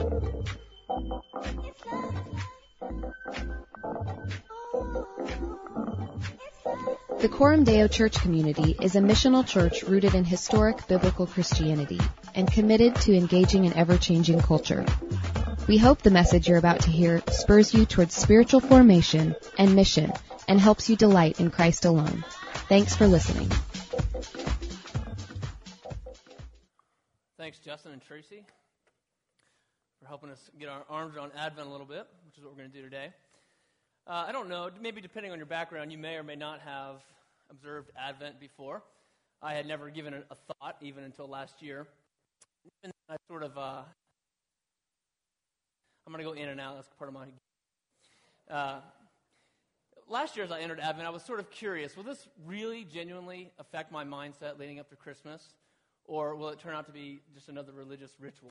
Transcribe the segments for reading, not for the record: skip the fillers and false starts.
The Coram Deo Church community is a missional church rooted in historic biblical Christianity and committed to engaging an ever-changing culture. We hope the message you're about to hear spurs you towards spiritual formation and mission and helps you delight in Christ alone. Thanks for listening. Thanks, Justin and Tracy, for helping us get our arms around Advent a little bit, which is what we're going to do today. I don't know, maybe depending on your background, you may or may not have observed Advent before. I had never given it a thought, even until last year. And I sort of, I'm going to go in and out, that's part of my... Last year as I entered Advent, I was sort of curious, will this really genuinely affect my mindset leading up to Christmas? Or will it turn out to be just another religious ritual?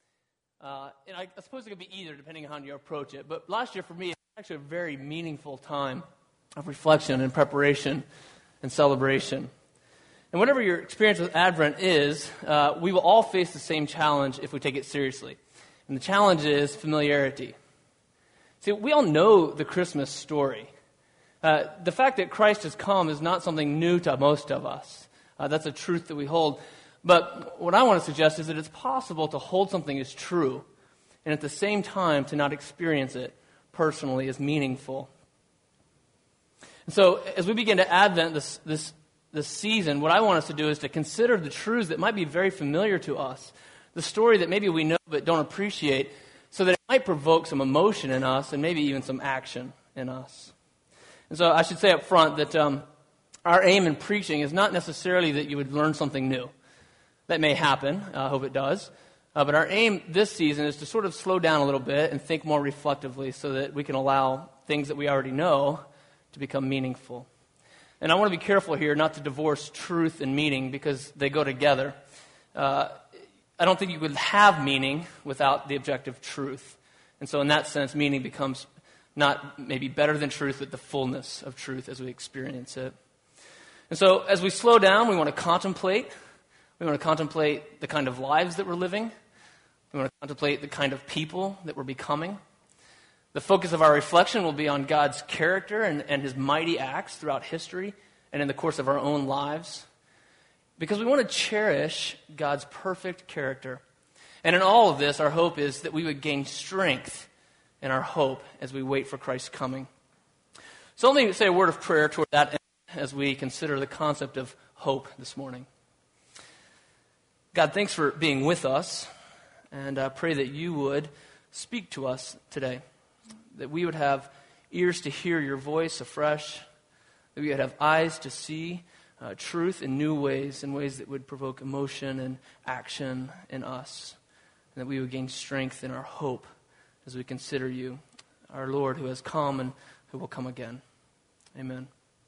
And I suppose it could be either, depending on how you approach it. But last year for me, actually a very meaningful time of reflection and preparation and celebration. And whatever your experience with Advent is, we will all face the same challenge if we take it seriously. And the challenge is familiarity. See, we all know the Christmas story. The fact that Christ has come is not something new to most of us. That's a truth that we hold. But what I want to suggest is that it's possible to hold something as true and at the same time to not experience it personally as meaningful. And so as we begin to Advent this season, what I want us to do is to consider the truths that might be very familiar to us, the story that maybe we know but don't appreciate, so that it might provoke some emotion in us and maybe even some action in us. And so I should say up front that our aim in preaching is not necessarily that you would learn something new. That may happen. I hope it does. But our aim this season is to sort of slow down a little bit and think more reflectively so that we can allow things that we already know to become meaningful. And I want to be careful here not to divorce truth and meaning because they go together. I don't think you could have meaning without the objective truth. And so in that sense, meaning becomes not maybe better than truth, but the fullness of truth as we experience it. And so as we slow down, we want to contemplate. We want to contemplate the kind of lives that we're living. We want to contemplate the kind of people that we're becoming. The focus of our reflection will be on God's character and His mighty acts throughout history and in the course of our own lives. Because we want to cherish God's perfect character. And in all of this, our hope is that we would gain strength in our hope as we wait for Christ's coming. So let me say a word of prayer toward that end as we consider the concept of hope this morning. God, thanks for being with us, and I pray that you would speak to us today, that we would have ears to hear your voice afresh, that we would have eyes to see truth in new ways, in ways that would provoke emotion and action in us, and that we would gain strength in our hope as we consider you, our Lord, who has come and who will come again. Amen.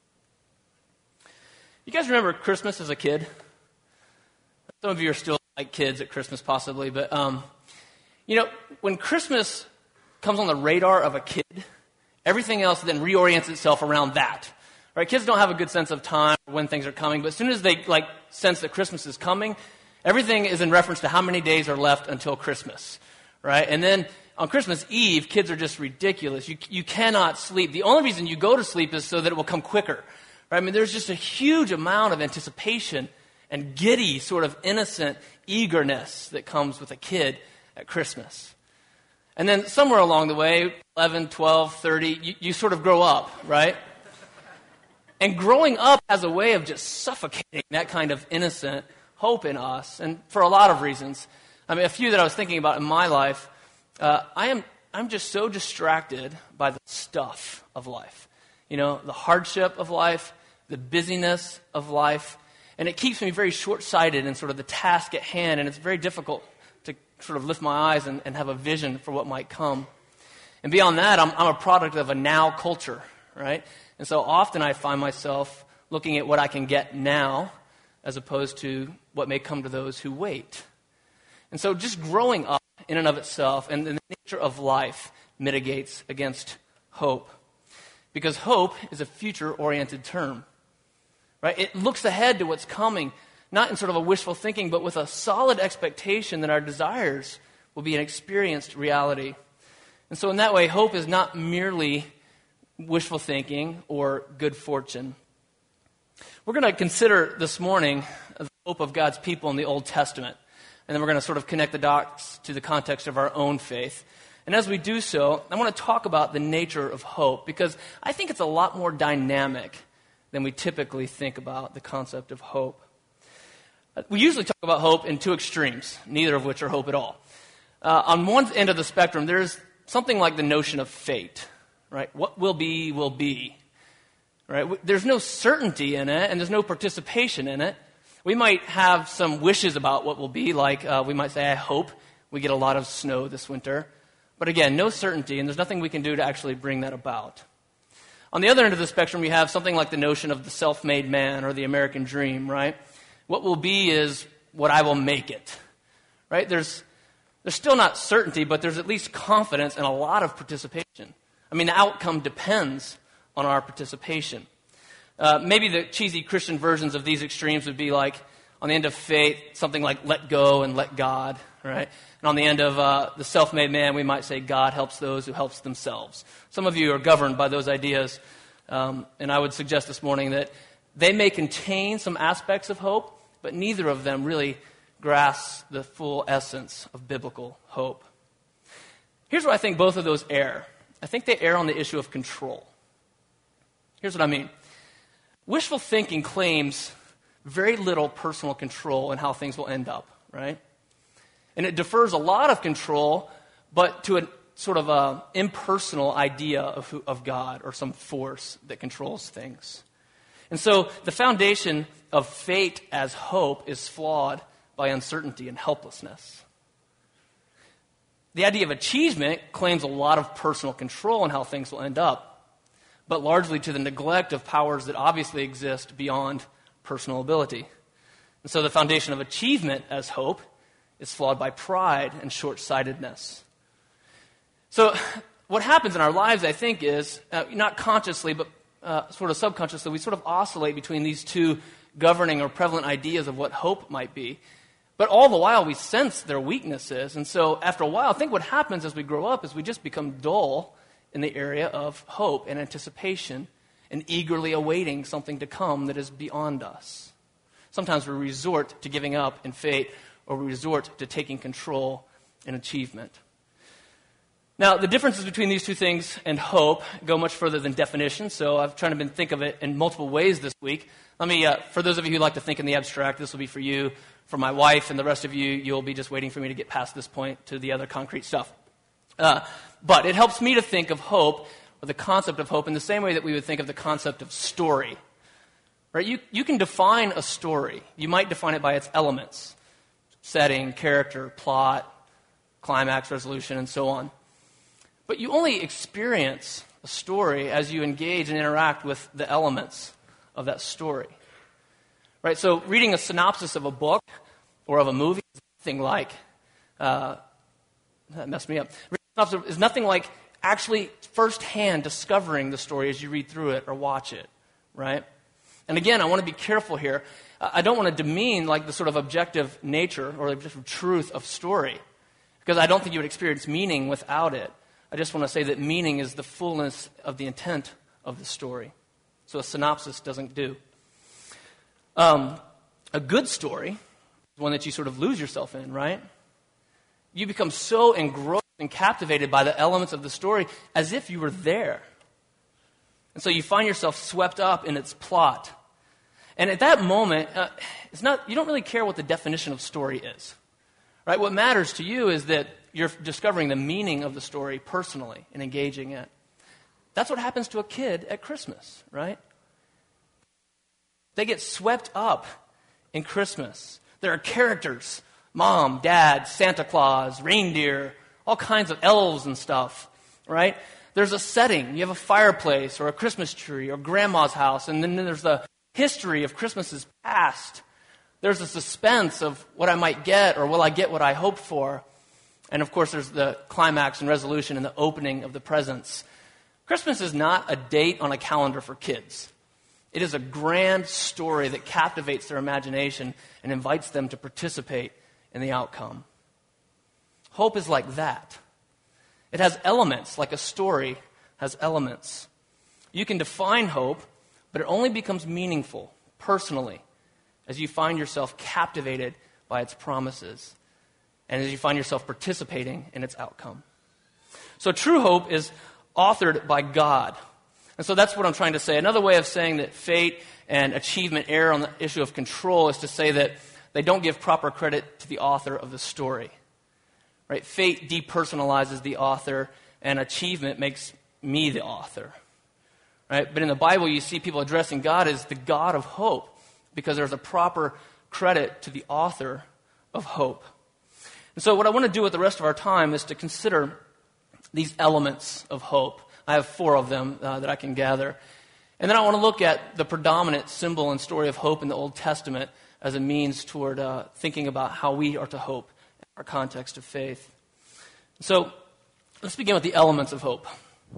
You guys remember Christmas as a kid? Some of you are still like kids at Christmas possibly, but when Christmas comes on the radar of a kid, everything else then reorients itself around that. Right? Kids don't have a good sense of time or when things are coming, but as soon as they sense that Christmas is coming, everything is in reference to how many days are left until Christmas. Right? And then on Christmas Eve, kids are just ridiculous. You cannot sleep. The only reason you go to sleep is so that it will come quicker. Right? I mean, there's just a huge amount of anticipation and giddy, sort of innocent eagerness that comes with a kid at Christmas. And then somewhere along the way, 11, 12, 30, you sort of grow up, right? And growing up has a way of just suffocating that kind of innocent hope in us, and for a lot of reasons. I mean, a few that I was thinking about in my life, I'm just so distracted by the stuff of life. You know, the hardship of life, the busyness of life, and it keeps me very short-sighted in sort of the task at hand, and it's very difficult to sort of lift my eyes and have a vision for what might come. And beyond that, I'm a product of a now culture, right? And so often I find myself looking at what I can get now as opposed to what may come to those who wait. And so just growing up in and of itself and the nature of life mitigates against hope. Because hope is a future-oriented term. Right? It looks ahead to what's coming, not in sort of a wishful thinking, but with a solid expectation that our desires will be an experienced reality. And so in that way, hope is not merely wishful thinking or good fortune. We're going to consider this morning the hope of God's people in the Old Testament. And then we're going to sort of connect the dots to the context of our own faith. And as we do so, I want to talk about the nature of hope, because I think it's a lot more dynamic than we typically think about the concept of hope. We usually talk about hope in two extremes, neither of which are hope at all. On one end of the spectrum, there's something like the notion of fate, right? What will be, will be. Right? There's no certainty in it, and there's no participation in it. We might have some wishes about what will be, like we might say, I hope we get a lot of snow this winter. But again, no certainty, and there's nothing we can do to actually bring that about. On the other end of the spectrum, you have something like the notion of the self-made man or the American dream, right? What will be is what I will make it, right? There's still not certainty, but there's at least confidence and a lot of participation. I mean, the outcome depends on our participation. Maybe the cheesy Christian versions of these extremes would be like, on the end of faith, something like let go and let God, right? And on the end of the self-made man, we might say God helps those who helps themselves. Some of you are governed by those ideas, and I would suggest this morning that they may contain some aspects of hope, but neither of them really grasp the full essence of biblical hope. Here's where I think both of those err. I think they err on the issue of control. Here's what I mean. Wishful thinking claims very little personal control in how things will end up, right? And it defers a lot of control, but to a sort of a impersonal idea of God or some force that controls things. And so the foundation of fate as hope is flawed by uncertainty and helplessness. The idea of achievement claims a lot of personal control in how things will end up, but largely to the neglect of powers that obviously exist beyond personal ability. And so the foundation of achievement as hope is flawed by pride and short-sightedness. So what happens in our lives, I think, is, not consciously, but sort of subconsciously, we sort of oscillate between these two governing or prevalent ideas of what hope might be. But all the while, we sense their weaknesses. And so after a while, I think what happens as we grow up is we just become dull in the area of hope and anticipation and eagerly awaiting something to come that is beyond us. Sometimes we resort to giving up in fate, or we resort to taking control in achievement. Now, the differences between these two things and hope go much further than definition, so I've tried to think of it in multiple ways this week. Let me, for those of you who like to think in the abstract, this will be for you. For my wife and the rest of you, you'll be just waiting for me to get past this point to the other concrete stuff. But it helps me to think of hope, or the concept of hope, in the same way that we would think of the concept of story. Right? You can define a story. You might define it by its elements: setting, character, plot, climax, resolution, and so on. But you only experience a story as you engage and interact with the elements of that story. Right? So reading a synopsis of a book or of a movie is nothing like, that messed me up. Reading a synopsis is nothing like actually firsthand discovering the story as you read through it or watch it. Right? And again, I want to be careful here. I don't want to demean like the sort of objective nature or the objective truth of story, because I don't think you would experience meaning without it. I just want to say that meaning is the fullness of the intent of the story. So a synopsis doesn't do. A good story is one that you sort of lose yourself in, right? You become so engrossed and captivated by the elements of the story as if you were there. And so you find yourself swept up in its plot. And at that moment, you don't really care what the definition of story is. Right? What matters to you is that you're discovering the meaning of the story personally and engaging it. That's what happens to a kid at Christmas, right? They get swept up in Christmas. There are characters: mom, dad, Santa Claus, reindeer, all kinds of elves and stuff, right? There's a setting. You have a fireplace or a Christmas tree or grandma's house, and then there's the history of Christmases past. There's the suspense of what I might get, or will I get what I hoped for? And of course, there's the climax and resolution and the opening of the presents. Christmas is not a date on a calendar for kids. It is a grand story that captivates their imagination and invites them to participate in the outcome. Hope is like that. It has elements, like a story has elements. You can define hope, but it only becomes meaningful, personally, as you find yourself captivated by its promises and as you find yourself participating in its outcome. So true hope is authored by God. And so that's what I'm trying to say. Another way of saying that fate and achievement err on the issue of control is to say that they don't give proper credit to the author of the story. Right? Fate depersonalizes the author, and achievement makes me the author. Right? But in the Bible, you see people addressing God as the God of hope, because there's a proper credit to the author of hope. And so what I want to do with the rest of our time is to consider these elements of hope. I have 4 of them that I can gather. And then I want to look at the predominant symbol and story of hope in the Old Testament as a means toward thinking about how we are to hope in our context of faith. So let's begin with the elements of hope.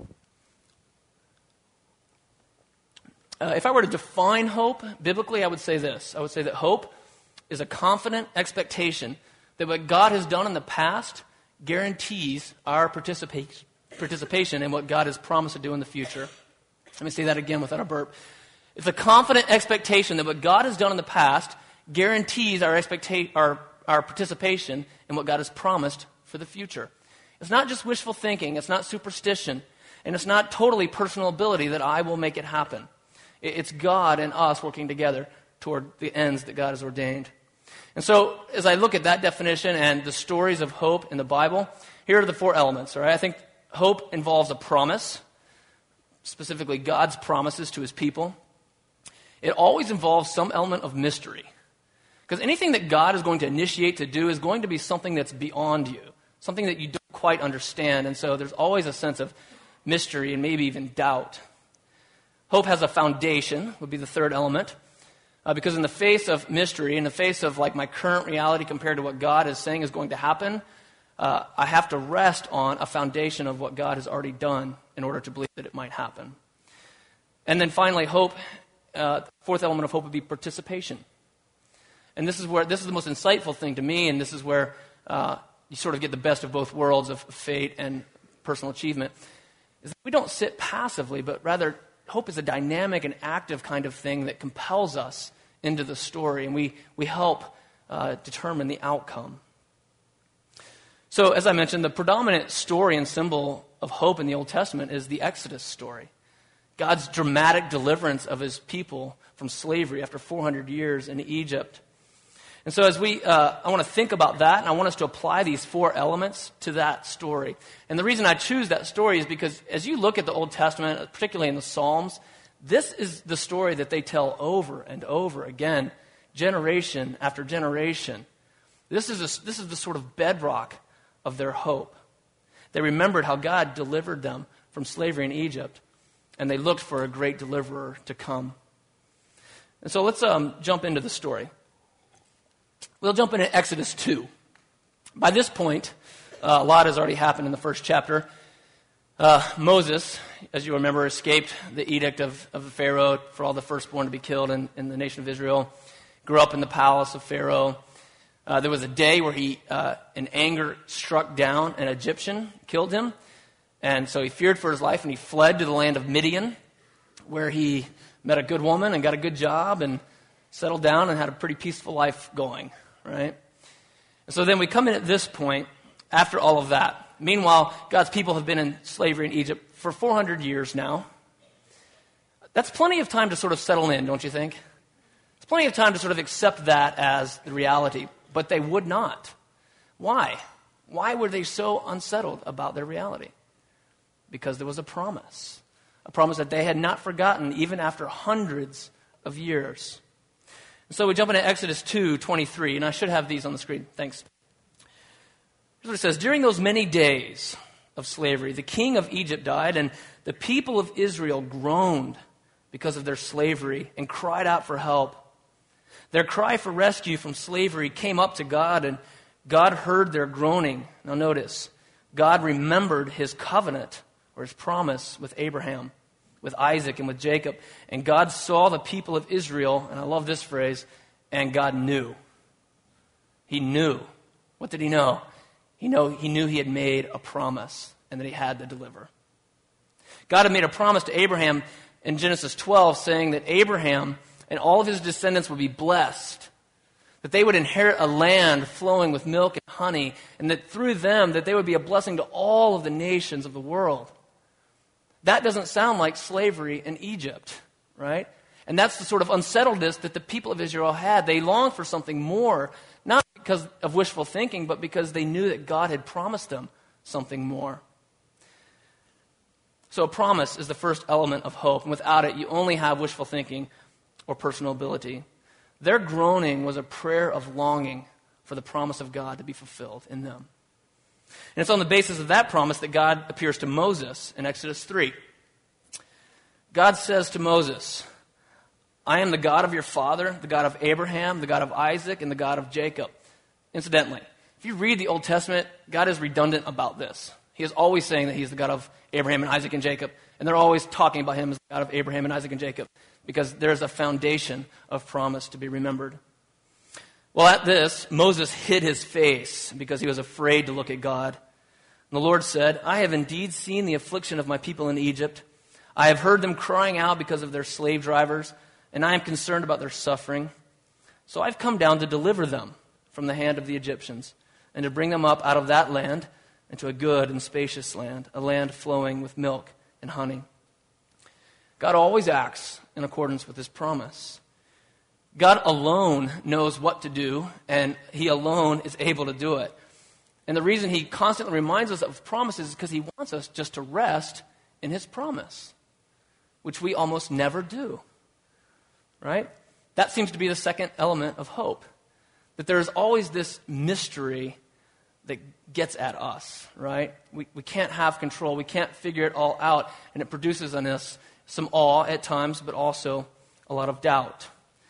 If I were to define hope biblically, I would say this. I would say that hope is a confident expectation that what God has done in the past guarantees our participation in what God has promised to do in the future. Let me say that again without a burp. It's a confident expectation that what God has done in the past guarantees our participation in what God has promised for the future. It's not just wishful thinking, it's not superstition, and it's not totally personal ability that I will make it happen. It's God and us working together toward the ends that God has ordained. And so, as I look at that definition and the stories of hope in the Bible, here are the 4 elements. All right? I think hope involves a promise, specifically God's promises to his people. It always involves some element of mystery. Because anything that God is going to initiate to do is going to be something that's beyond you, something that you don't quite understand. And so there's always a sense of mystery and maybe even doubt. Hope has a foundation, would be the 3rd element. Because in the face of mystery, in the face of like my current reality compared to what God is saying is going to happen, I have to rest on a foundation of what God has already done in order to believe that it might happen. And then finally, hope, the 4th element of hope would be participation. And this is the most insightful thing to me, and this is where you sort of get the best of both worlds of fate and personal achievement, is that we don't sit passively, but rather hope is a dynamic and active kind of thing that compels us into the story, and we help determine the outcome. So, as I mentioned, the predominant story and symbol of hope in the Old Testament is the Exodus story. God's dramatic deliverance of his people from slavery after 400 years in Egypt. And so as I want to think about that, and I want us to apply these 4 elements to that story. And the reason I choose that story is because as you look at the Old Testament, particularly in the Psalms, this is the story that they tell over and over again, generation after generation. This is the sort of bedrock of their hope. They remembered how God delivered them from slavery in Egypt, and they looked for a great deliverer to come. And so let's jump into the story. We'll jump into Exodus 2. By this point, a lot has already happened in the first chapter. Moses, as you remember, escaped the edict of Pharaoh for all the firstborn to be killed in the nation of Israel. Grew up in the palace of Pharaoh. There was a day where he, in anger, struck down an Egyptian, killed him. And so he feared for his life, and he fled to the land of Midian, where he met a good woman and got a good job and settled down and had a pretty peaceful life going, right? And so then we come in at this point, after all of that. Meanwhile, God's people have been in slavery in Egypt for 400 years now. That's plenty of time to sort of settle in, don't you think? It's plenty of time to sort of accept that as the reality. But they would not. Why? Why were they so unsettled about their reality? Because there was a promise that they had not forgotten even after hundreds of years. So we jump into Exodus 2:23, and I should have these on the screen. Thanks. Here's what it says. During those many days of slavery, the king of Egypt died, and the people of Israel groaned because of their slavery and cried out for help. Their cry for rescue from slavery came up to God, and God heard their groaning. Now notice, God remembered his covenant or his promise with Abraham, with Isaac, and with Jacob. And God saw the people of Israel, and I love this phrase, and God knew. He knew. What did he know? He knew he had made a promise and that he had to deliver. God had made a promise to Abraham in Genesis 12 saying that Abraham and all of his descendants would be blessed, that they would inherit a land flowing with milk and honey, and that through them that they would be a blessing to all of the nations of the world. That doesn't sound like slavery in Egypt, right? And that's the sort of unsettledness that the people of Israel had. They longed for something more, not because of wishful thinking, but because they knew that God had promised them something more. So a promise is the first element of hope, and without it, you only have wishful thinking or personal ability. Their groaning was a prayer of longing for the promise of God to be fulfilled in them. And it's on the basis of that promise that God appears to Moses in Exodus 3. God says to Moses, I am the God of your father, the God of Abraham, the God of Isaac, and the God of Jacob. Incidentally, if you read the Old Testament, God is redundant about this. He is always saying that he's the God of Abraham and Isaac and Jacob, and they're always talking about him as the God of Abraham and Isaac and Jacob, because there's a foundation of promise to be remembered. Well, at this, Moses hid his face because he was afraid to look at God. And the Lord said, I have indeed seen the affliction of my people in Egypt. I have heard them crying out because of their slave drivers, and I am concerned about their suffering. So I've come down to deliver them from the hand of the Egyptians and to bring them up out of that land into a good and spacious land, a land flowing with milk and honey. God always acts in accordance with his promise. God alone knows what to do, and he alone is able to do it. And the reason he constantly reminds us of promises is because he wants us just to rest in his promise, which we almost never do. Right? That seems to be the second element of hope. That there is always this mystery that gets at us, right? We can't have control. We can't figure it all out. And it produces on us some awe at times, but also a lot of doubt.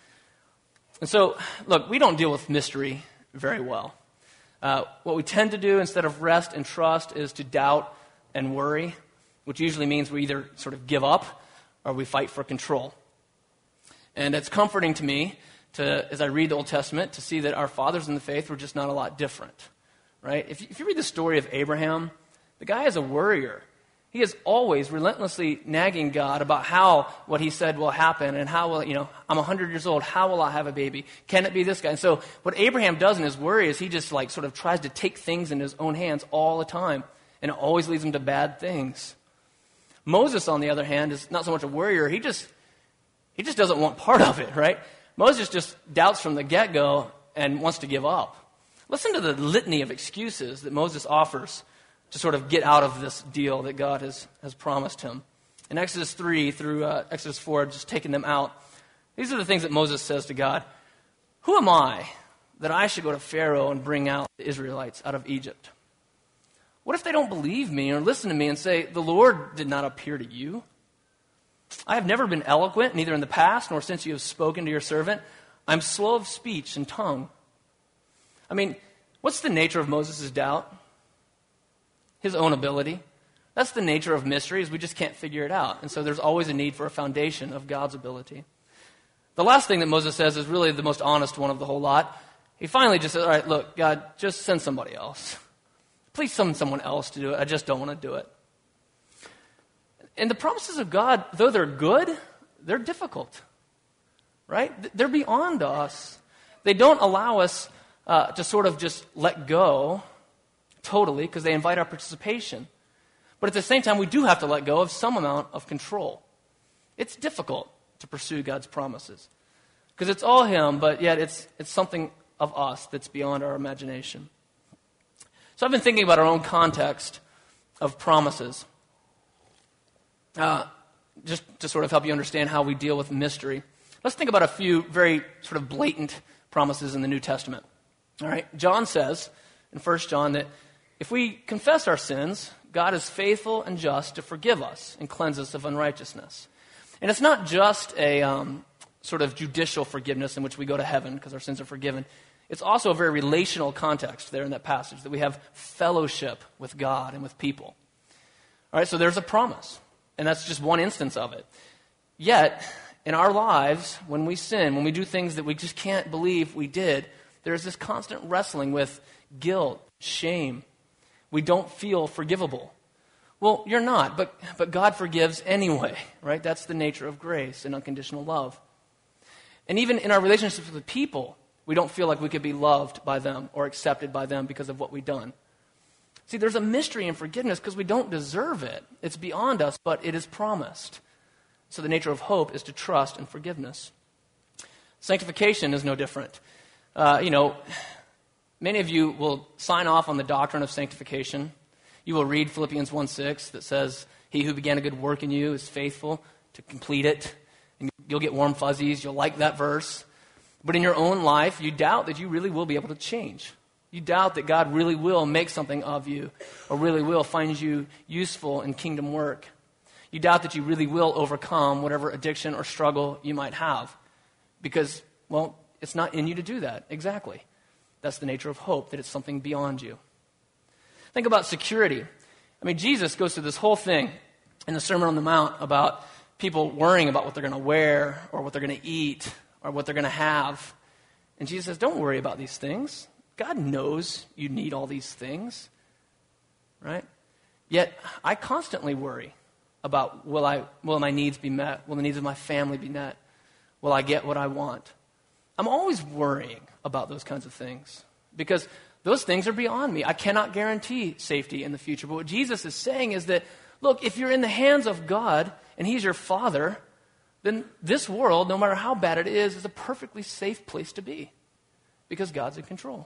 And so, look, we don't deal with mystery very well. What we tend to do instead of rest and trust is to doubt and worry, which usually means we either sort of give up or we fight for control. And it's comforting to me, as I read the Old Testament, to see that our fathers in the faith were just not a lot different. Right? If you read the story of Abraham, the guy is a worrier. He is always relentlessly nagging God about how what he said will happen and how will, I'm 100 years old, how will I have a baby? Can it be this guy? And so what Abraham does in his worry is he just sort of tries to take things in his own hands all the time, and it always leads him to bad things. Moses, on the other hand, is not so much a worrier. He just doesn't want part of it, right? Moses just doubts from the get-go and wants to give up. Listen to the litany of excuses that Moses offers to sort of get out of this deal that God has promised him. In Exodus 3 through Exodus 4, just taking them out, these are the things that Moses says to God. Who am I that I should go to Pharaoh and bring out the Israelites out of Egypt? What if they don't believe me or listen to me and say, the Lord did not appear to you? I have never been eloquent, neither in the past nor since you have spoken to your servant. I'm slow of speech and tongue. I mean, what's the nature of Moses' doubt? His own ability. That's the nature of mysteries. We just can't figure it out. And so there's always a need for a foundation of God's ability. The last thing that Moses says is really the most honest one of the whole lot. He finally just says, all right, look, God, just send somebody else. Please send someone else to do it. I just don't want to do it. And the promises of God, though they're good, they're difficult. Right? They're beyond us. They don't allow us to sort of just let go totally because they invite our participation. But at the same time, we do have to let go of some amount of control. It's difficult to pursue God's promises because it's all him, but yet it's something of us that's beyond our imagination. So I've been thinking about our own context of promises, just to sort of help you understand how we deal with mystery. Let's think about a few very sort of blatant promises in the New Testament. All right, John says in 1 John that if we confess our sins, God is faithful and just to forgive us and cleanse us of unrighteousness. And it's not just a sort of judicial forgiveness in which we go to heaven because our sins are forgiven. It's also a very relational context there in that passage, that we have fellowship with God and with people. All right, so there's a promise, and that's just one instance of it. Yet, in our lives, when we sin, when we do things that we just can't believe we did, there's this constant wrestling with guilt, shame, We don't feel forgivable. Well, you're not, but God forgives anyway, right? That's the nature of grace and unconditional love. And even in our relationships with people, we don't feel like we could be loved by them or accepted by them because of what we've done. See, there's a mystery in forgiveness because we don't deserve it. It's beyond us, but it is promised. So the nature of hope is to trust in forgiveness. Sanctification is no different. Many of you will sign off on the doctrine of sanctification. You will read Philippians 1:6 that says, he who began a good work in you is faithful to complete it. And you'll get warm fuzzies. You'll like that verse. But in your own life, you doubt that you really will be able to change. You doubt that God really will make something of you or really will find you useful in kingdom work. You doubt that you really will overcome whatever addiction or struggle you might have because, well, it's not in you to do that. Exactly. That's the nature of hope, that it's something beyond you. Think about security. I mean, Jesus goes through this whole thing in the Sermon on the Mount about people worrying about what they're going to wear or what they're going to eat or what they're going to have. And Jesus says, don't worry about these things. God knows you need all these things, right? Yet I constantly worry about will my needs be met? Will the needs of my family be met? Will I get what I want? I'm always worrying about those kinds of things because those things are beyond me. I cannot guarantee safety in the future. But what Jesus is saying is that, look, if you're in the hands of God and He's your Father, then this world, no matter how bad it is a perfectly safe place to be because God's in control.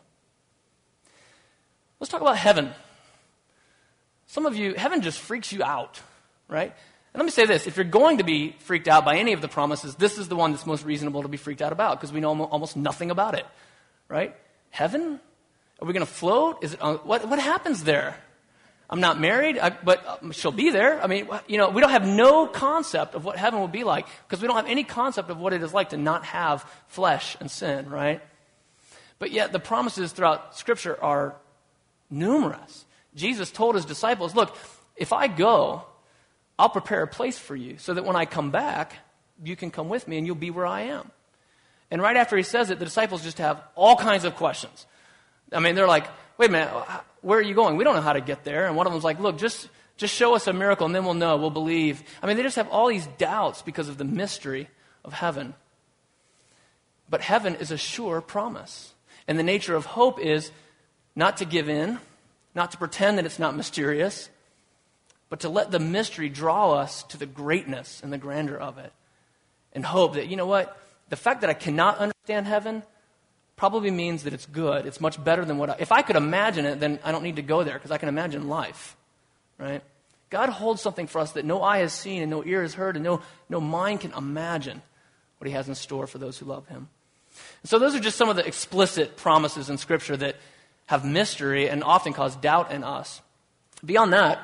Let's talk about heaven. Some of you, heaven just freaks you out, right? And let me say this, if you're going to be freaked out by any of the promises, this is the one that's most reasonable to be freaked out about because we know almost nothing about it, right? Heaven? Are we going to float? What happens there? I'm not married, but she'll be there. I mean, we don't have no concept of what heaven will be like because we don't have any concept of what it is like to not have flesh and sin, right? But yet the promises throughout Scripture are numerous. Jesus told His disciples, look, if I go, I'll prepare a place for you so that when I come back, you can come with me and you'll be where I am. And right after He says it, the disciples just have all kinds of questions. I mean, they're like, wait a minute, where are you going? We don't know how to get there. And one of them's like, look, just show us a miracle and then we'll know, we'll believe. I mean, they just have all these doubts because of the mystery of heaven. But heaven is a sure promise. And the nature of hope is not to give in, not to pretend that it's not mysterious, but to let the mystery draw us to the greatness and the grandeur of it. And hope that, you know what, the fact that I cannot understand heaven probably means that it's good. It's much better than if I could imagine it, then I don't need to go there because I can imagine life, right? God holds something for us that no eye has seen and no ear has heard and no mind can imagine what He has in store for those who love Him. And so those are just some of the explicit promises in Scripture that have mystery and often cause doubt in us. Beyond that,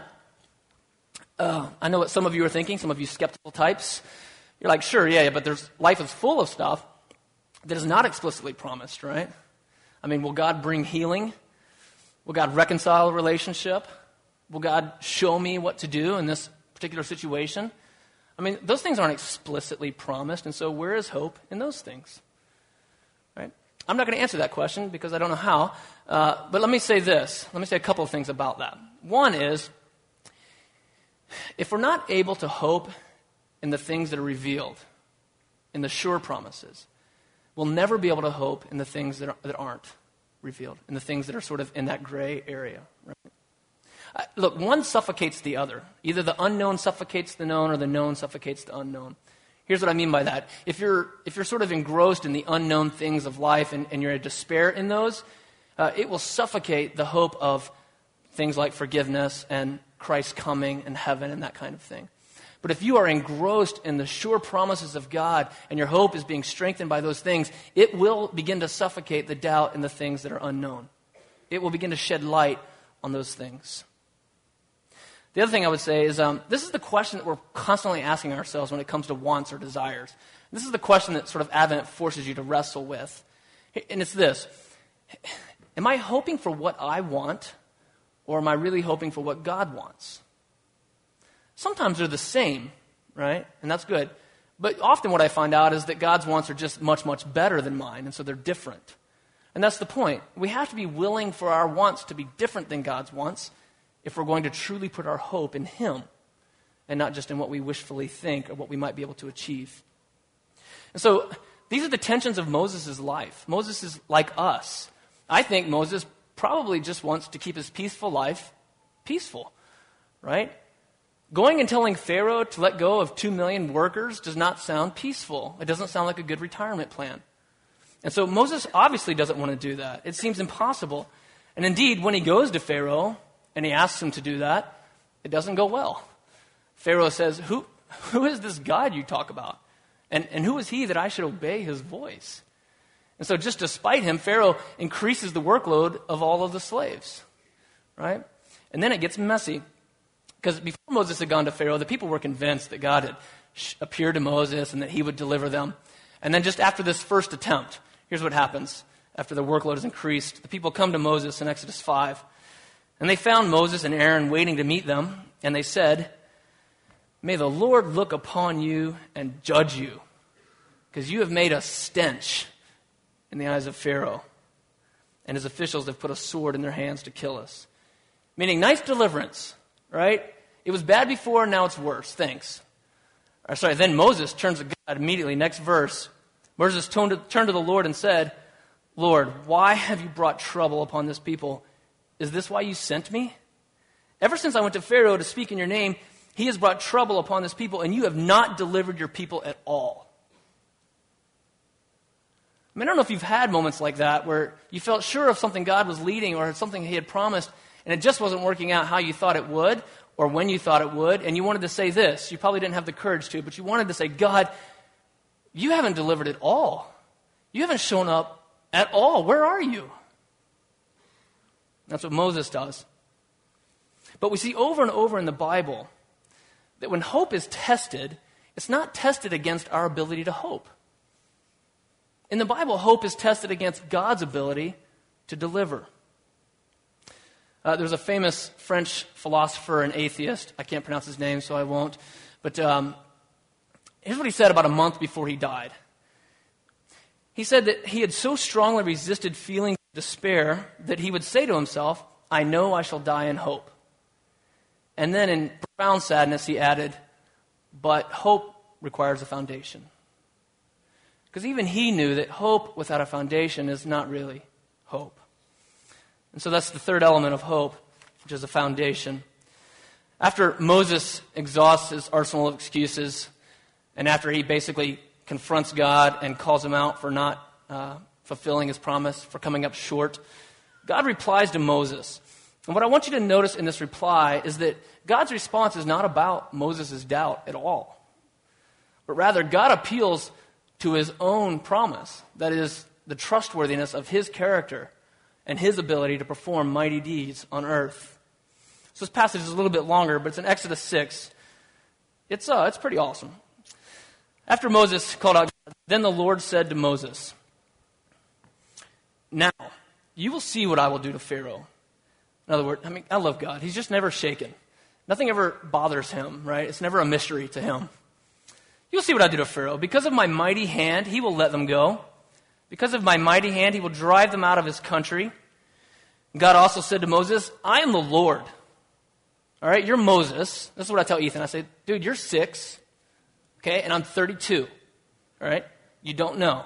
I know what some of you are thinking, some of you skeptical types. You're like, sure, yeah, but life is full of stuff that is not explicitly promised, right? I mean, will God bring healing? Will God reconcile a relationship? Will God show me what to do in this particular situation? I mean, those things aren't explicitly promised, and so where is hope in those things? Right? I'm not going to answer that question because I don't know how, but let me say this. Let me say a couple of things about that. One is, if we're not able to hope in the things that are revealed, in the sure promises, we'll never be able to hope in the things that aren't revealed, in the things that are sort of in that gray area. Right? Look, one suffocates the other. Either the unknown suffocates the known or the known suffocates the unknown. Here's what I mean by that. If you're sort of engrossed in the unknown things of life and you're in despair in those, it will suffocate the hope of things like forgiveness and Christ's coming and heaven and that kind of thing. But if you are engrossed in the sure promises of God and your hope is being strengthened by those things, it will begin to suffocate the doubt in the things that are unknown. It will begin to shed light on those things. The other thing I would say is this is the question that we're constantly asking ourselves when it comes to wants or desires. This is the question that sort of Advent forces you to wrestle with. And it's this. Am I hoping for what I want, or am I really hoping for what God wants? Sometimes they're the same, right? And that's good. But often what I find out is that God's wants are just much, much better than mine, and so they're different. And that's the point. We have to be willing for our wants to be different than God's wants if we're going to truly put our hope in him and not just in what we wishfully think or what we might be able to achieve. And so these are the tensions of Moses' life. Moses is like us. I think Moses probably just wants to keep his peaceful life peaceful, right? Going and telling Pharaoh to let go of 2 million workers does not sound peaceful. It doesn't sound like a good retirement plan. And so Moses obviously doesn't want to do that. It seems impossible. And indeed, when he goes to Pharaoh and he asks him to do that, it doesn't go well. Pharaoh says, who is this God you talk about? And who is he that I should obey his voice? And so just to spite him, Pharaoh increases the workload of all of the slaves, right? And then it gets messy. Because before Moses had gone to Pharaoh, the people were convinced that God had appeared to Moses and that he would deliver them. And then just after this first attempt, here's what happens. After the workload is increased, the people come to Moses in Exodus 5. And they found Moses and Aaron waiting to meet them. And they said, "May the Lord look upon you and judge you, because you have made a stench in the eyes of Pharaoh. And his officials have put a sword in their hands to kill us." Meaning, nice deliverance, right? It was bad before, now it's worse. Thanks. Then Moses turns to God immediately. Next verse. Moses turned to the Lord and said, "Lord, why have you brought trouble upon this people? Is this why you sent me? Ever since I went to Pharaoh to speak in your name, he has brought trouble upon this people, and you have not delivered your people at all." I don't know if you've had moments like that where you felt sure of something God was leading or something he had promised, and it just wasn't working out how you thought it would or when you thought it would, and you wanted to say this. You probably didn't have the courage to, but you wanted to say, "God, you haven't delivered at all. You haven't shown up at all. Where are you?" That's what Moses does. But we see over and over in the Bible that when hope is tested, it's not tested against our ability to hope. In the Bible, hope is tested against God's ability to deliver. There's a famous French philosopher and atheist. I can't pronounce his name, so I won't. But here's what he said about a month before he died. He said that he had so strongly resisted feelings of despair that he would say to himself, "I know I shall die in hope." And then in profound sadness, he added, "But hope requires a foundation." Because even he knew that hope without a foundation is not really hope. And so that's the third element of hope, which is a foundation. After Moses exhausts his arsenal of excuses, and after he basically confronts God and calls him out for not fulfilling his promise, for coming up short, God replies to Moses. And what I want you to notice in this reply is that God's response is not about Moses' doubt at all. But rather, God appeals to his own promise, that is, the trustworthiness of his character and his ability to perform mighty deeds on earth. So this passage is a little bit longer, but it's in Exodus 6. It's pretty awesome. After Moses called out, then the Lord said to Moses, "Now, you will see what I will do to Pharaoh." In other words, I love God. He's just never shaken. Nothing ever bothers him, right? It's never a mystery to him. "You'll see what I do to Pharaoh. Because of my mighty hand, he will let them go. Because of my mighty hand, he will drive them out of his country." God also said to Moses, "I am the Lord." All right, you're Moses. This is what I tell Ethan. I say, "Dude, you're 6, okay, and I'm 32. All right, you don't know."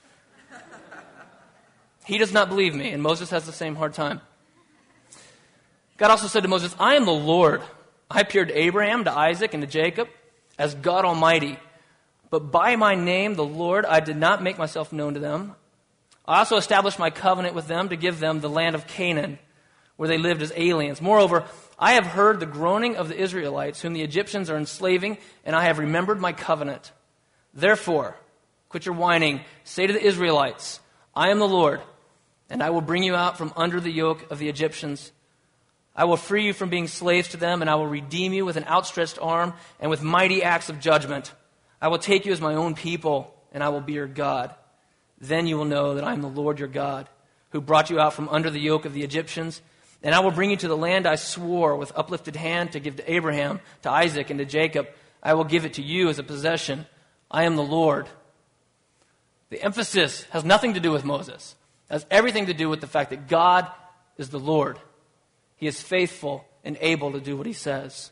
He does not believe me, and Moses has the same hard time. God also said to Moses, "I am the Lord. I appeared to Abraham, to Isaac, and to Jacob as God Almighty. But by my name, the Lord, I did not make myself known to them. I also established my covenant with them to give them the land of Canaan, where they lived as aliens. Moreover, I have heard the groaning of the Israelites, whom the Egyptians are enslaving, and I have remembered my covenant. Therefore, quit your whining. Say to the Israelites, I am the Lord, and I will bring you out from under the yoke of the Egyptians. I will free you from being slaves to them, and I will redeem you with an outstretched arm and with mighty acts of judgment. I will take you as my own people, and I will be your God. Then you will know that I am the Lord your God, who brought you out from under the yoke of the Egyptians. And I will bring you to the land I swore with uplifted hand to give to Abraham, to Isaac, and to Jacob. I will give it to you as a possession. I am the Lord." The emphasis has nothing to do with Moses. It has everything to do with the fact that God is the Lord. He is faithful and able to do what he says.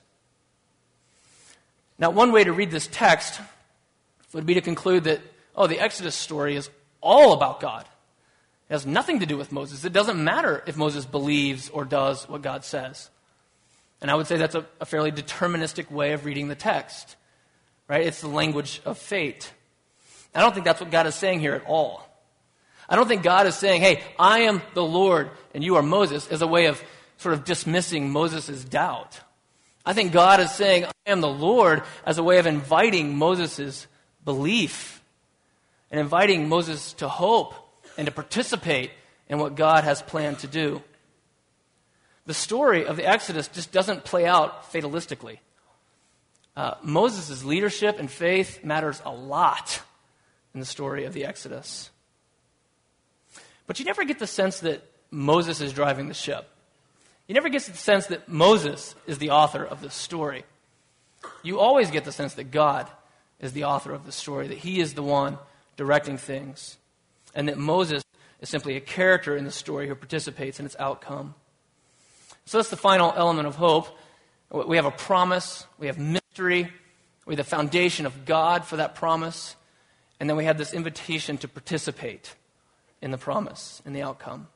Now, one way to read this text would be to conclude that, the Exodus story is all about God. It has nothing to do with Moses. It doesn't matter if Moses believes or does what God says. And I would say that's a fairly deterministic way of reading the text, right? It's the language of fate. I don't think that's what God is saying here at all. I don't think God is saying, hey, I am the Lord and you are Moses, as a way of sort of dismissing Moses' doubt. I think God is saying, I am the Lord, as a way of inviting Moses' belief and inviting Moses to hope and to participate in what God has planned to do. The story of the Exodus just doesn't play out fatalistically. Moses' leadership and faith matters a lot in the story of the Exodus. But you never get the sense that Moses is driving the ship. You never get the sense that Moses is the author of this story. You always get the sense that God is the author of the story, that he is the one directing things, and that Moses is simply a character in the story who participates in its outcome. So that's the final element of hope. We have a promise, we have mystery, we have the foundation of God for that promise, and then we have this invitation to participate in the promise, in the outcome.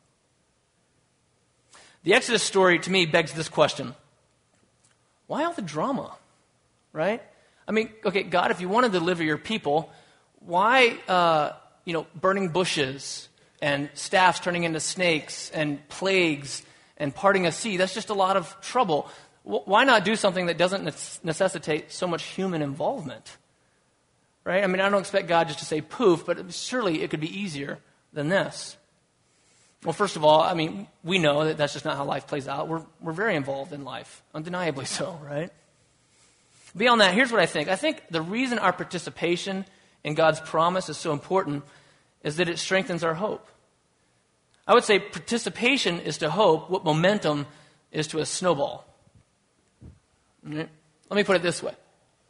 The Exodus story, to me, begs this question. Why all the drama, right? I mean, okay, God, if you want to deliver your people, why, burning bushes and staffs turning into snakes and plagues and parting a sea? That's just a lot of trouble. Why not do something that doesn't necessitate so much human involvement, right? I mean, I don't expect God just to say poof, but surely it could be easier than this. Well, first of all, I mean, we know that that's just not how life plays out. We're very involved in life, undeniably so, right? Beyond that, here's what I think. I think the reason our participation in God's promise is so important is that it strengthens our hope. I would say participation is to hope what momentum is to a snowball. Let me put it this way.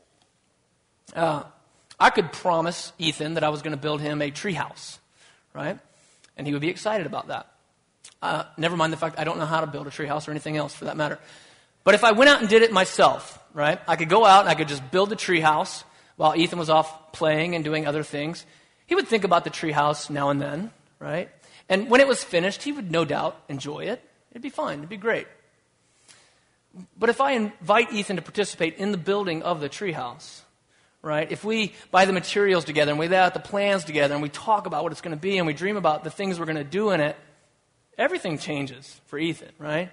I could promise Ethan that I was going to build him a treehouse, right? And he would be excited about that. Never mind the fact I don't know how to build a treehouse or anything else for that matter. But if I went out and did it myself, right, I could go out and I could just build a treehouse while Ethan was off playing and doing other things. He would think about the treehouse now and then, right? And when it was finished, he would no doubt enjoy it. It'd be fine. It'd be great. But if I invite Ethan to participate in the building of the treehouse, right? If we buy the materials together and we lay out the plans together and we talk about what it's going to be and we dream about the things we're going to do in it, everything changes for Ethan, right?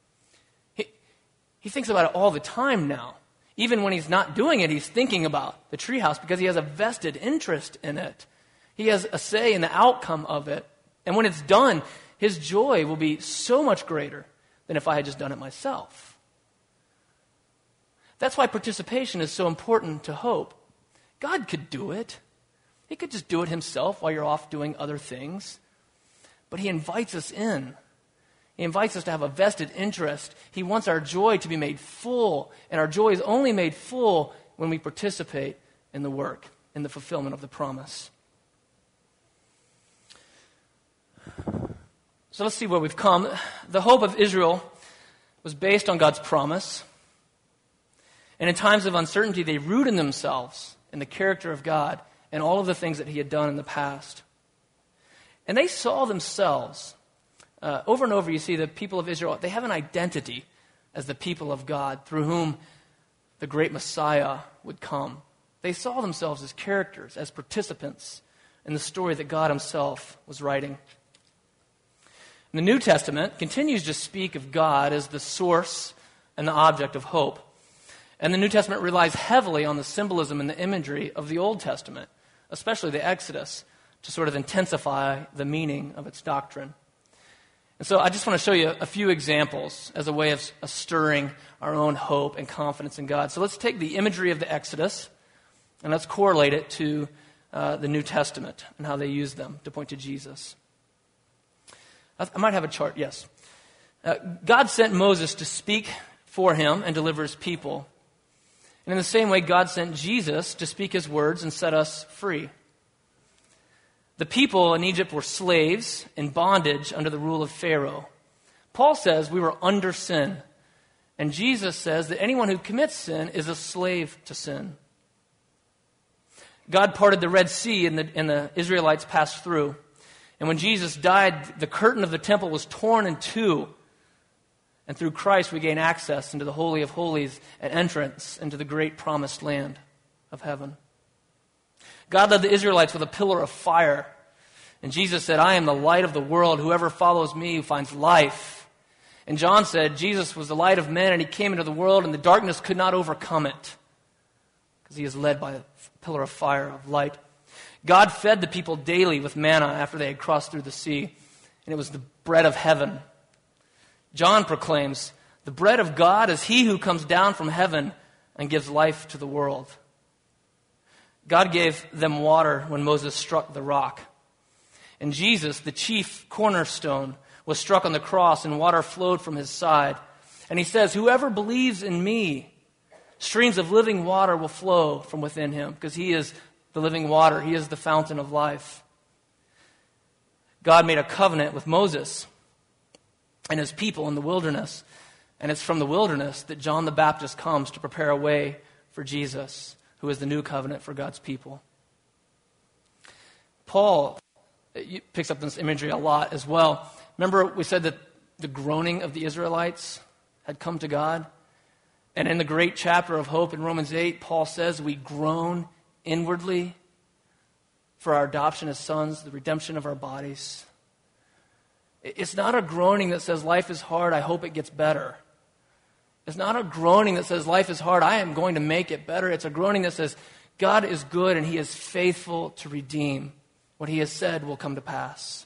He thinks about it all the time now. Even when he's not doing it, he's thinking about the treehouse because he has a vested interest in it. He has a say in the outcome of it. And when it's done, his joy will be so much greater than if I had just done it myself. That's why participation is so important to hope. God could do it. He could just do it himself while you're off doing other things. But he invites us in. He invites us to have a vested interest. He wants our joy to be made full. And our joy is only made full when we participate in the work, in the fulfillment of the promise. So let's see where we've come. The hope of Israel was based on God's promise. And in times of uncertainty, they rooted themselves in the character of God and all of the things that he had done in the past. And they saw themselves, over and over you see the people of Israel, they have an identity as the people of God through whom the great Messiah would come. They saw themselves as characters, as participants in the story that God himself was writing. And the New Testament continues to speak of God as the source and the object of hope. And the New Testament relies heavily on the symbolism and the imagery of the Old Testament, especially the Exodus, to sort of intensify the meaning of its doctrine. And so I just want to show you a few examples as a way of stirring our own hope and confidence in God. So let's take the imagery of the Exodus and let's correlate it to the New Testament and how they use them to point to Jesus. I might have a chart, yes. God sent Moses to speak for him and deliver his people. And in the same way, God sent Jesus to speak his words and set us free. The people in Egypt were slaves in bondage under the rule of Pharaoh. Paul says we were under sin, And Jesus says that anyone who commits sin is a slave to sin. God parted the Red Sea and the Israelites passed through. And when Jesus died, the curtain of the temple was torn in two. And through Christ we gain access into the Holy of Holies and entrance into the great promised land of heaven. God led the Israelites with a pillar of fire. And Jesus said, I am the light of the world. Whoever follows me finds life. And John said, Jesus was the light of men, and he came into the world, and the darkness could not overcome it, because he is led by a pillar of fire, of light. God fed the people daily with manna after they had crossed through the sea, and it was the bread of heaven. John proclaims, the bread of God is he who comes down from heaven and gives life to the world. God gave them water when Moses struck the rock. And Jesus, the chief cornerstone, was struck on the cross, and water flowed from his side. And he says, whoever believes in me, streams of living water will flow from within him, because he is the living water. He is the fountain of life. God made a covenant with Moses and his people in the wilderness. And it's from the wilderness that John the Baptist comes to prepare a way for Jesus, who is the new covenant for God's people. Paul picks up this imagery a lot as well. Remember we said that the groaning of the Israelites had come to God? And in the great chapter of hope in Romans 8, Paul says we groan inwardly for our adoption as sons, the redemption of our bodies. It's not a groaning that says life is hard, I hope it gets better. It's not a groaning that says life is hard, I am going to make it better. It's a groaning that says God is good and he is faithful to redeem. What he has said will come to pass.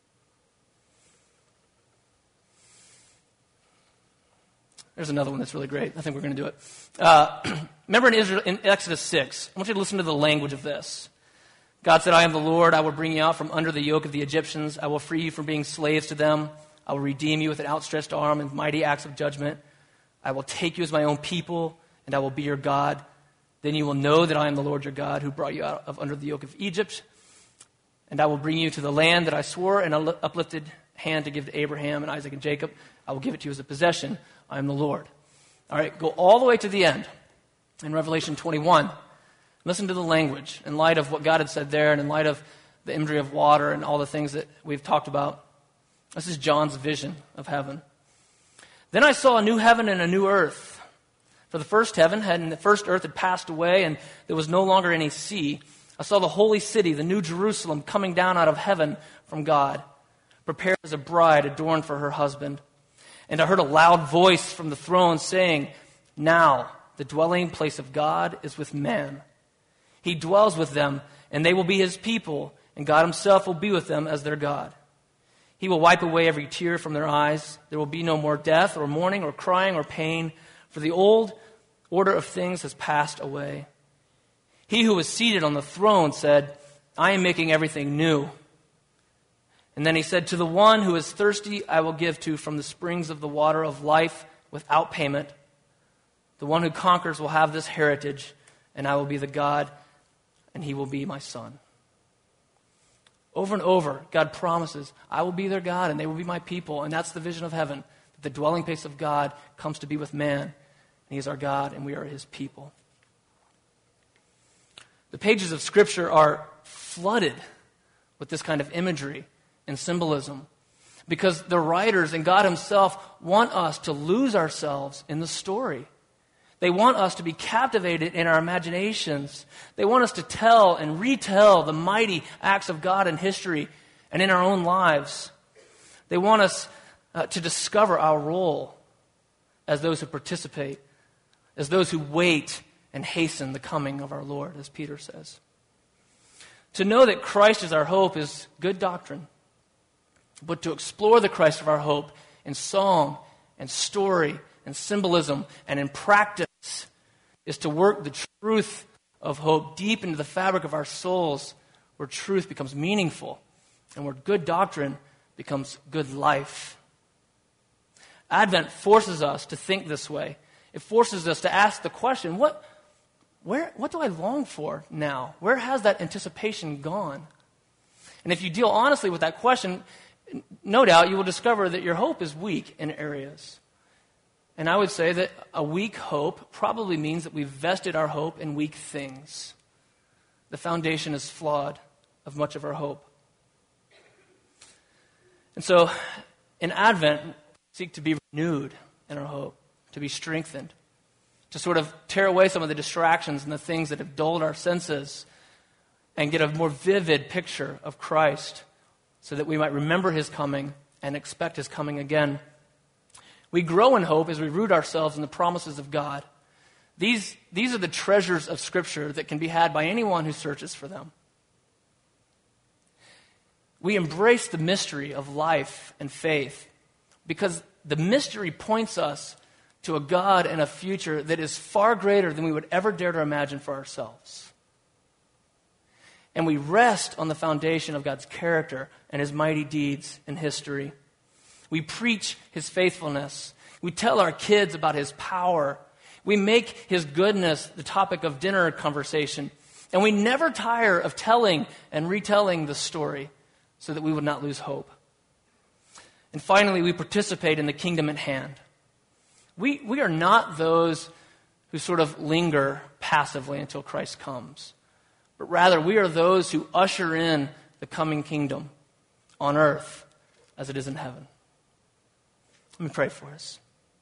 There's another one that's really great. I think we're going to do it. Remember in Exodus 6, I want you to listen to the language of this. God said, I am the Lord. I will bring you out from under the yoke of the Egyptians. I will free you from being slaves to them. I will redeem you with an outstretched arm and mighty acts of judgment. I will take you as my own people, and I will be your God. Then you will know that I am the Lord your God, who brought you out of under the yoke of Egypt. And I will bring you to the land that I swore in an uplifted hand to give to Abraham and Isaac and Jacob. I will give it to you as a possession. I am the Lord. All right, go all the way to the end in Revelation 21. Listen to the language in light of what God had said there and in light of the imagery of water and all the things that we've talked about. This is John's vision of heaven. Then I saw a new heaven and a new earth. For the first heaven and the first earth had passed away, and there was no longer any sea. I saw the holy city, the new Jerusalem, coming down out of heaven from God, prepared as a bride adorned for her husband. And I heard a loud voice from the throne saying, now the dwelling place of God is with man. He dwells with them, and they will be his people, and God himself will be with them as their God. He will wipe away every tear from their eyes. There will be no more death or mourning or crying or pain, for the old order of things has passed away. He who was seated on the throne said, I am making everything new. And then he said, to the one who is thirsty, I will give to from the springs of the water of life without payment. The one who conquers will have this heritage, and I will be the God, and he will be my son. Over and over, God promises, I will be their God, and they will be my people. And that's the vision of heaven. The dwelling place of God comes to be with man, and he is our God, and we are his people. The pages of Scripture are flooded with this kind of imagery and symbolism because the writers and God himself want us to lose ourselves in the story. They want us to be captivated in our imaginations. They want us to tell and retell the mighty acts of God in history and in our own lives. They want us to discover our role as those who participate, as those who wait and hasten the coming of our Lord, as Peter says. To know that Christ is our hope is good doctrine, but to explore the Christ of our hope in song and story and symbolism and in practice is to work the truth of hope deep into the fabric of our souls, where truth becomes meaningful and where good doctrine becomes good life. Advent forces us to think this way. It forces us to ask the question, what do I long for now? Where has that anticipation gone? And if you deal honestly with that question, no doubt you will discover that your hope is weak in areas. And I would say that a weak hope probably means that we've vested our hope in weak things. The foundation is flawed of much of our hope. And so, in Advent, we seek to be renewed in our hope, to be strengthened, to sort of tear away some of the distractions and the things that have dulled our senses and get a more vivid picture of Christ so that we might remember his coming and expect his coming again. We grow in hope as we root ourselves in the promises of God. These are the treasures of Scripture that can be had by anyone who searches for them. We embrace the mystery of life and faith because the mystery points us to a God and a future that is far greater than we would ever dare to imagine for ourselves. And we rest on the foundation of God's character and his mighty deeds in history. We preach his faithfulness. We tell our kids about his power. We make his goodness the topic of dinner conversation. And we never tire of telling and retelling the story so that we would not lose hope. And finally, we participate in the kingdom at hand. We are not those who sort of linger passively until Christ comes, but rather we are those who usher in the coming kingdom on earth as it is in heaven. Let me pray for us.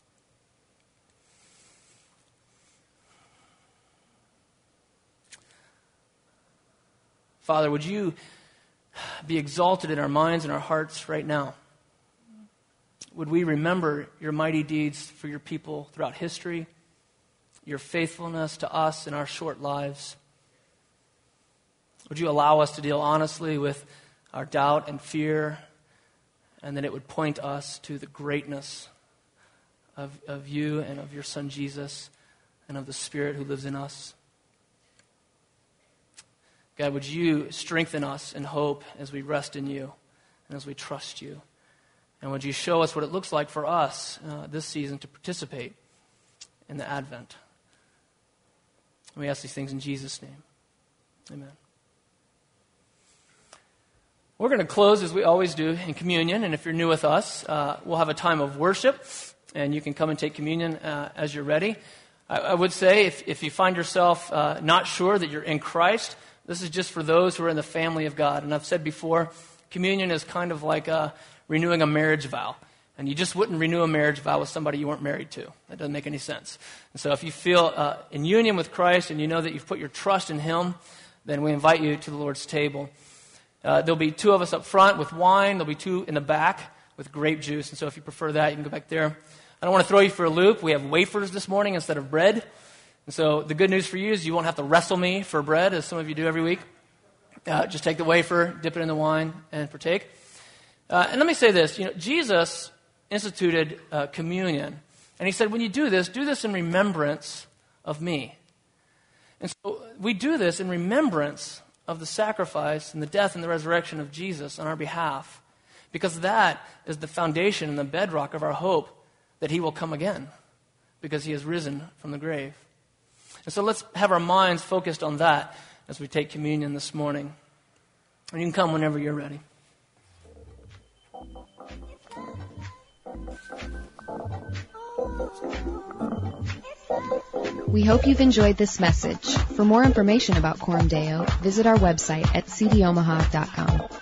Father, would you be exalted in our minds and our hearts right now? Would we remember your mighty deeds for your people throughout history, your faithfulness to us in our short lives? Would you allow us to deal honestly with our doubt and fear, and that it would point us to the greatness of you and of your Son Jesus and of the Spirit who lives in us? God, would you strengthen us in hope as we rest in you and as we trust you? And would you show us what it looks like for us this season to participate in the Advent? And we ask these things in Jesus' name. Amen. We're going to close, as we always do, in communion. And if you're new with us, we'll have a time of worship, and you can come and take communion as you're ready. I would say if you find yourself not sure that you're in Christ, this is just for those who are in the family of God. And I've said before, communion is kind of like renewing a marriage vow. And you just wouldn't renew a marriage vow with somebody you weren't married to. That doesn't make any sense. And so if you feel in union with Christ and you know that you've put your trust in him, then we invite you to the Lord's table. There'll be 2 of us up front with wine. There'll be 2 in the back with grape juice. And so if you prefer that, you can go back there. I don't want to throw you for a loop. We have wafers this morning instead of bread. And so the good news for you is you won't have to wrestle me for bread, as some of you do every week. Just take the wafer, dip it in the wine, and partake. And let me say this. Jesus instituted communion. And he said, when you do this in remembrance of me. And so we do this in remembrance of the sacrifice and the death and the resurrection of Jesus on our behalf. Because that is the foundation and the bedrock of our hope that he will come again. Because he has risen from the grave. And so let's have our minds focused on that as we take communion this morning. And you can come whenever you're ready. We hope you've enjoyed this message. For more information about Coram Deo, visit our website at cdomaha.com.